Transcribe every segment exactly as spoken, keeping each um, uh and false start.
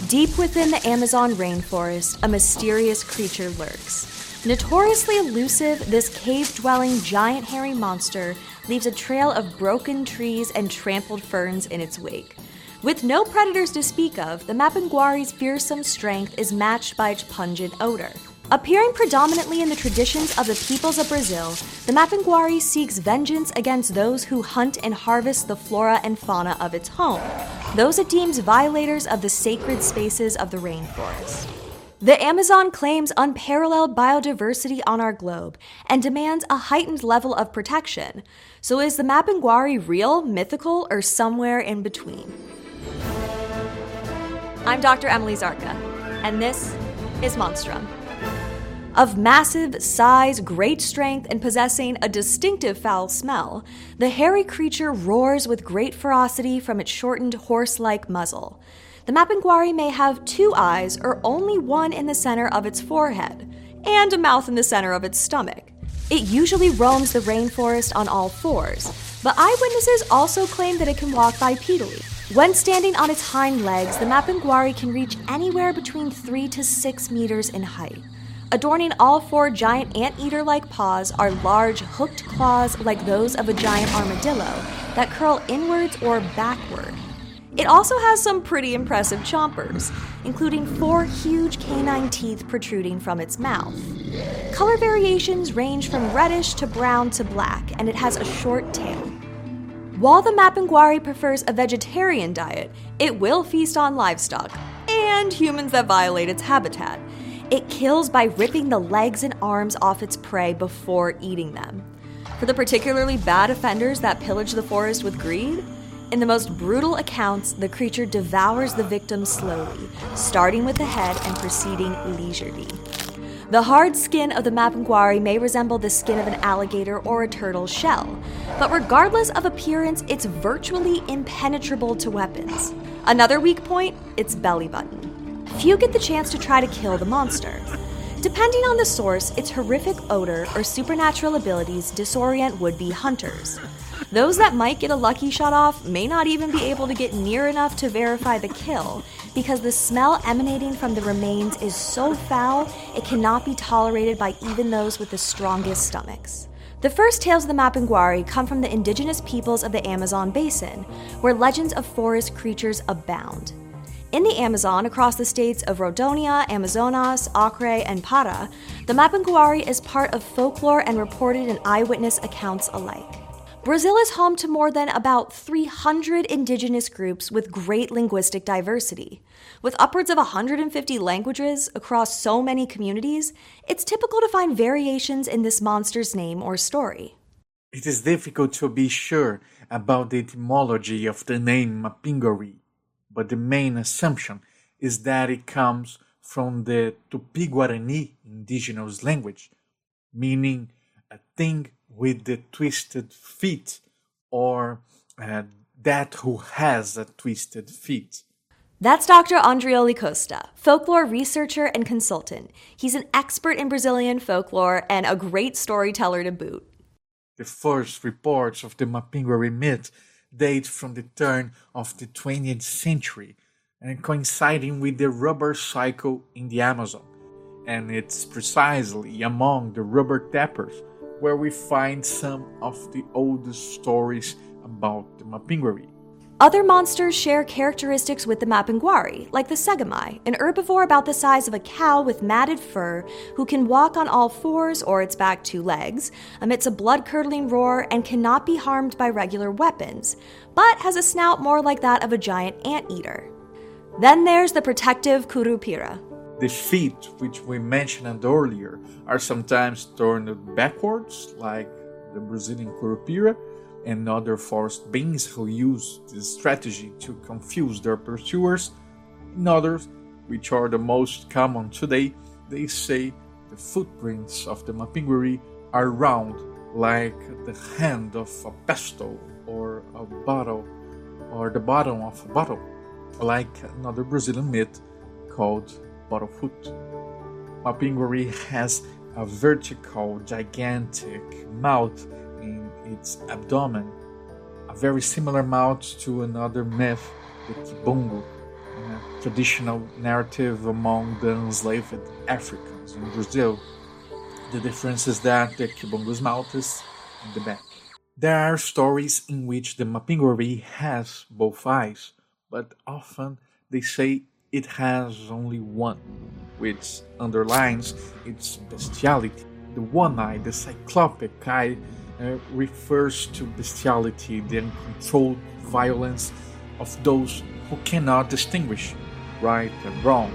Deep within the Amazon rainforest, a mysterious creature lurks. Notoriously elusive, this cave-dwelling giant hairy monster leaves a trail of broken trees and trampled ferns in its wake. With no predators to speak of, the Mapinguari's fearsome strength is matched by its pungent odor. Appearing predominantly in the traditions of the peoples of Brazil, the Mapinguari seeks vengeance against those who hunt and harvest the flora and fauna of its home, those it deems violators of the sacred spaces of the rainforest. The Amazon claims unparalleled biodiversity on our globe and demands a heightened level of protection. So is the Mapinguari real, mythical, or somewhere in between? I'm Doctor Emily Zarka, and this is Monstrum. Of massive size, great strength, and possessing a distinctive foul smell, the hairy creature roars with great ferocity from its shortened horse-like muzzle. The Mapinguari may have two eyes or only one in the center of its forehead, and a mouth in the center of its stomach. It usually roams the rainforest on all fours, but eyewitnesses also claim that it can walk bipedally. When standing on its hind legs, the Mapinguari can reach anywhere between three to six meters in height. Adorning all four giant anteater-like paws are large, hooked claws like those of a giant armadillo that curl inwards or backward. It also has some pretty impressive chompers, including four huge canine teeth protruding from its mouth. Color variations range from reddish to brown to black, and it has a short tail. While the Mapinguari prefers a vegetarian diet, it will feast on livestock and humans that violate its habitat. It kills by ripping the legs and arms off its prey before eating them. For the particularly bad offenders that pillage the forest with greed, in the most brutal accounts, the creature devours the victim slowly, starting with the head and proceeding leisurely. The hard skin of the Mapinguari may resemble the skin of an alligator or a turtle's shell, but regardless of appearance, it's virtually impenetrable to weapons. Another weak point, its belly button. Few get the chance to try to kill the monster. Depending on the source, its horrific odor or supernatural abilities disorient would-be hunters. Those that might get a lucky shot off may not even be able to get near enough to verify the kill, because the smell emanating from the remains is so foul it cannot be tolerated by even those with the strongest stomachs. The first tales of the Mapinguari come from the indigenous peoples of the Amazon basin, where legends of forest creatures abound. In the Amazon, across the states of Rondônia, Amazonas, Acre, and Para, the Mapinguari is part of folklore and reported in eyewitness accounts alike. Brazil is home to more than about three hundred indigenous groups with great linguistic diversity. With upwards of one hundred fifty languages across so many communities, it's typical to find variations in this monster's name or story. It is difficult to be sure about the etymology of the name Mapinguari, but the main assumption is that it comes from the Tupi-Guarani indigenous language, meaning a thing with the twisted feet, or uh, that who has a twisted feet. That's Doctor Andrioli Costa, folklore researcher and consultant. He's an expert in Brazilian folklore and a great storyteller to boot. The first reports of the Mapinguari myth date from the turn of the twentieth century and coinciding with the rubber cycle in the Amazon. And it's precisely among the rubber tappers where we find some of the oldest stories about the Mapinguari. Other monsters share characteristics with the Mapinguari, like the Segamai, an herbivore about the size of a cow with matted fur who can walk on all fours or its back two legs, emits a blood-curdling roar, and cannot be harmed by regular weapons, but has a snout more like that of a giant anteater. Then there's the protective Curupira. The feet, which we mentioned earlier, are sometimes turned backwards, like the Brazilian Curupira, and other forest beings who use this strategy to confuse their pursuers. In others, which are the most common today, they say the footprints of the Mapinguari are round, like the hand of a pestle or a bottle, or the bottom of a bottle, like another Brazilian myth called Bottlefoot. Mapinguari has a vertical, gigantic mouth in its abdomen, a very similar mouth to another myth, the Kibongo, a traditional narrative among the enslaved Africans in Brazil. The difference is that the Kibungo's mouth is in the back. There are stories in which the Mapinguari has both eyes, but often they say it has only one, which underlines its bestiality. The one eye, the cyclopic eye, uh, refers to bestiality, the uncontrolled violence of those who cannot distinguish right and wrong.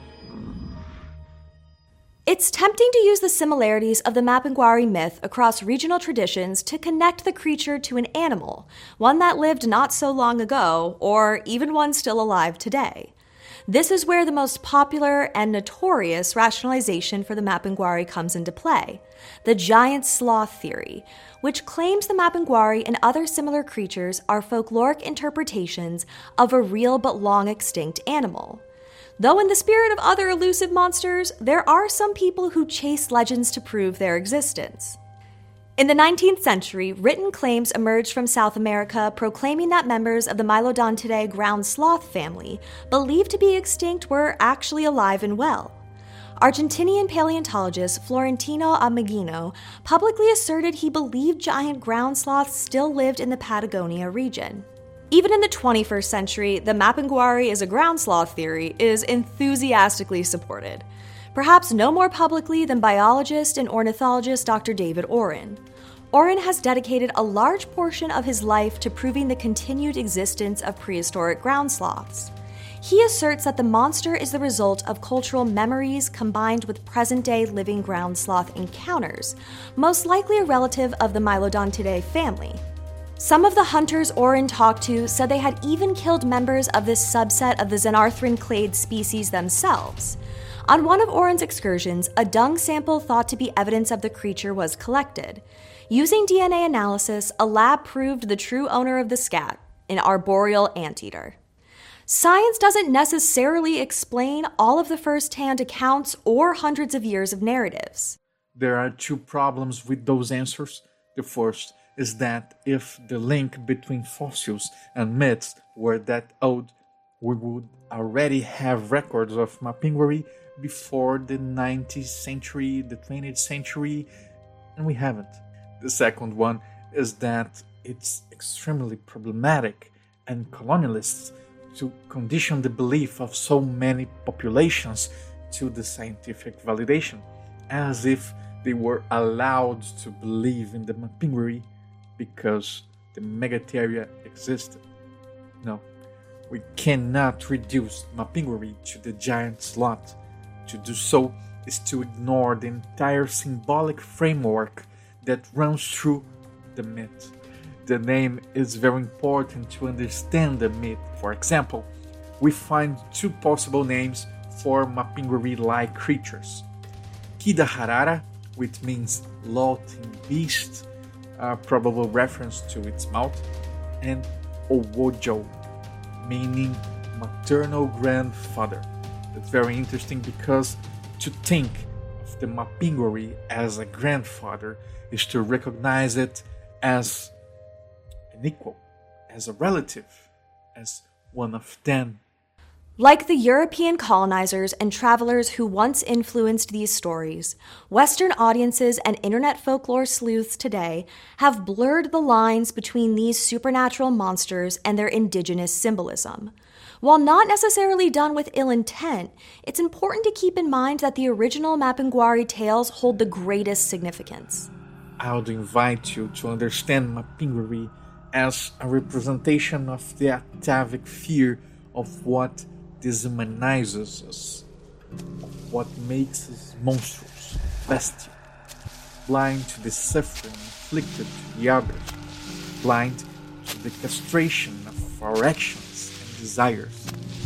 It's tempting to use the similarities of the Mapinguari myth across regional traditions to connect the creature to an animal, one that lived not so long ago, or even one still alive today. This is where the most popular and notorious rationalization for the Mapinguari comes into play, the giant sloth theory, which claims the Mapinguari and other similar creatures are folkloric interpretations of a real but long extinct animal. Though in the spirit of other elusive monsters, there are some people who chase legends to prove their existence. In the nineteenth century, written claims emerged from South America proclaiming that members of the Mylodontidae ground sloth family, believed to be extinct, were actually alive and well. Argentinian paleontologist Florentino Ameghino publicly asserted he believed giant ground sloths still lived in the Patagonia region. Even in the twenty-first century, the Mapinguari is a ground sloth theory is enthusiastically supported, perhaps no more publicly than biologist and ornithologist Doctor David Oren. Oren has dedicated a large portion of his life to proving the continued existence of prehistoric ground sloths. He asserts that the monster is the result of cultural memories combined with present-day living ground sloth encounters, most likely a relative of the Mylodontidae family. Some of the hunters Oren talked to said they had even killed members of this subset of the Xenarthran clade species themselves. On one of Oren's excursions, a dung sample thought to be evidence of the creature was collected. Using D N A analysis, a lab proved the true owner of the scat, an arboreal anteater. Science doesn't necessarily explain all of the first-hand accounts or hundreds of years of narratives. There are two problems with those answers. The first is that if the link between fossils and myths were that old, we would already have records of Mapinguari before the nineteenth century, the twentieth century, and we haven't. The second one is that it's extremely problematic and colonialists to condition the belief of so many populations to the scientific validation, as if they were allowed to believe in the Mapinguari because the Megatheria existed. No, we cannot reduce Mapinguari to the giant sloth. To do so is to ignore the entire symbolic framework that runs through the myth. The name is very important to understand the myth. For example, we find two possible names for Mapinguari-like creatures. Kidaharara, which means laughing beast, a probable reference to its mouth, and Owojo, meaning maternal grandfather. That's very interesting because to think of the Mapinguari as a grandfather is to recognize it as an equal, as a relative, as one of them. Like the European colonizers and travelers who once influenced these stories, Western audiences and internet folklore sleuths today have blurred the lines between these supernatural monsters and their indigenous symbolism. While not necessarily done with ill intent, it's important to keep in mind that the original Mapinguari tales hold the greatest significance. I would invite you to understand Mapinguari as a representation of the atavic fear of what dehumanizes us, of what makes us monstrous, bestial, blind to the suffering inflicted to the others, blind to the castration of our actions and desires.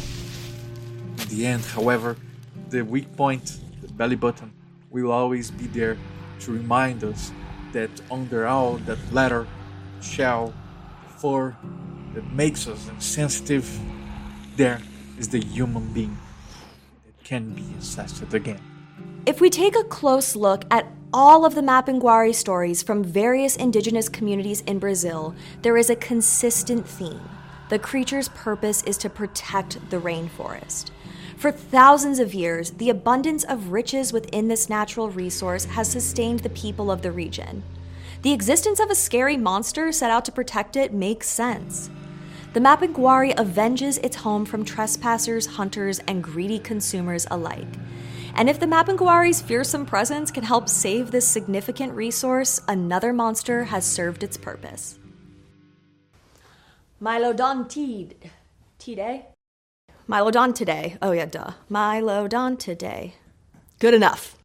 In the end, however, the weak point, the belly button, will always be there to remind us that under all that leather, shell, fur that makes us insensitive, there is the human being that can be assessed again. If we take a close look at all of the Mapinguari stories from various indigenous communities in Brazil, there is a consistent theme: The creature's purpose is to protect the rainforest. For thousands of years, the abundance of riches within this natural resource has sustained the people of the region. The existence of a scary monster set out to protect it makes sense. The Mapinguari avenges its home from trespassers, hunters, and greedy consumers alike. And if the Mapinguari's fearsome presence can help save this significant resource, another monster has served its purpose. Mylodontidae. Tide? Mylodontidae. Oh yeah, duh. Mylodontidae. Good enough.